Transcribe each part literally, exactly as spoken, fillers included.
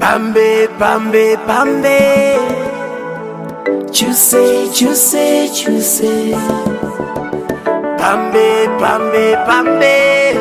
Pambe, pambe, pambe. Juicy, juicy, juicy. Pambe, pambe, pambe.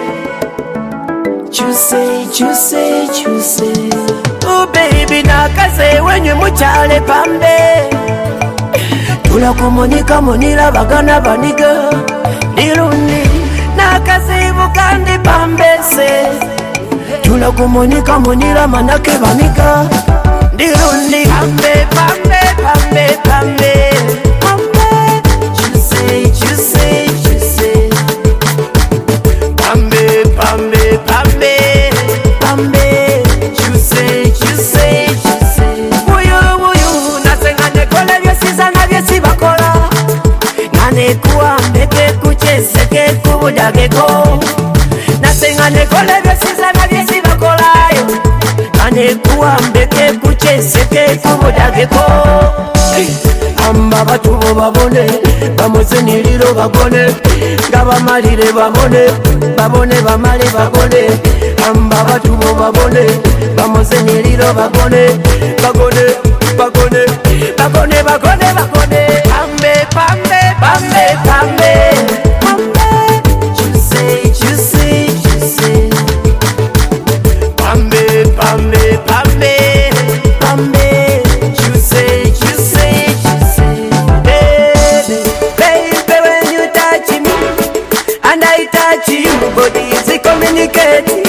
Juicy, juicy, juicy. Oh baby, nakaze wenye muchale pambe. Tula kumonika monila bagana baniga. Nirundi, nakaze bukandi pambe se. Tula kumonika monila manake baniga. Nirundi, pambe, pambe, pambe, pambe. Pambe, juicy, juicy, juicy. Pambe, pambe, pambe. Pambe, juicy, juicy, juicy. Wuyu, wuyu, nasengane kole vyesiza na vyesi bakola. Nane kuwa mbeke kucheseke kubudageko. Nasengane kole vyesiza na vyesi bakola. Nane kuwa mbeke kucheseke kubudageko. Amba batubo babone, bamoze niliro bagone. Ngaba malire babone, babone bamale bagone. Amba batubo babone, bamoze niliro bagone. Bagone, bagone, bagone, bagone, bagone. Pambe, pambe, pambe, pambe. Pambe, juicy, juicy, juicy. Pambe, pambe, pambe. Pambe, juicy, juicy, juicy. Baby, baby, when you touch me and I touch you, body is communicating.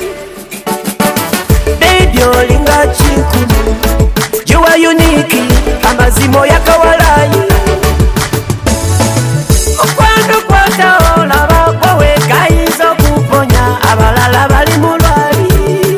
Baby, olinga chikunu, you are unique, amazimo ya kawalai. Okwando kwata olaba kwawe kaizo kuponya, abalala bali mulwali.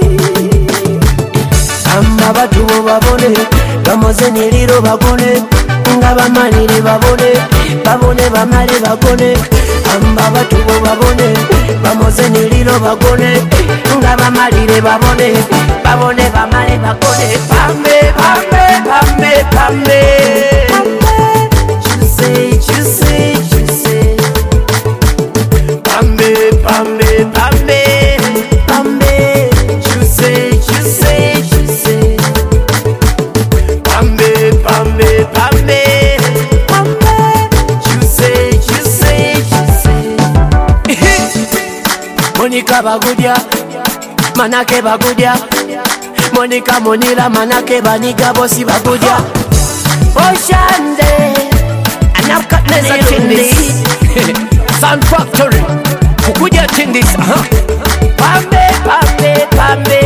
Amba batubo babone, bamoze niliro bagone. Ngaba malire babone, babone bamale bagone. Amba batubo babone, bamoze niliro bagone. Ngaba malire babone, babone bamale bagone. Pambe, pambe, pambe, pambe. Juicy, juicy, juicy. Pambe, pambe, pambe. Pambe, juicy, juicy, juicy. Pambe, pambe, pambe. Pambe, juicy, juicy, juicy. Monica bagudya, manake bagudya. Monica monila manake baniga bosi bagudya. Oshande, anapka nene tindis. Sound Factory, kukudya tindis. Pambe, pambe, pambe.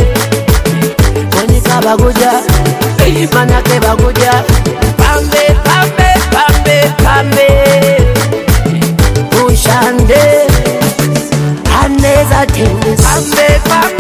Monica bagudya, manake bagudya. Pambe, pambe, pambe, pambe. Oshande, aneza tindis. Pambe, pambe.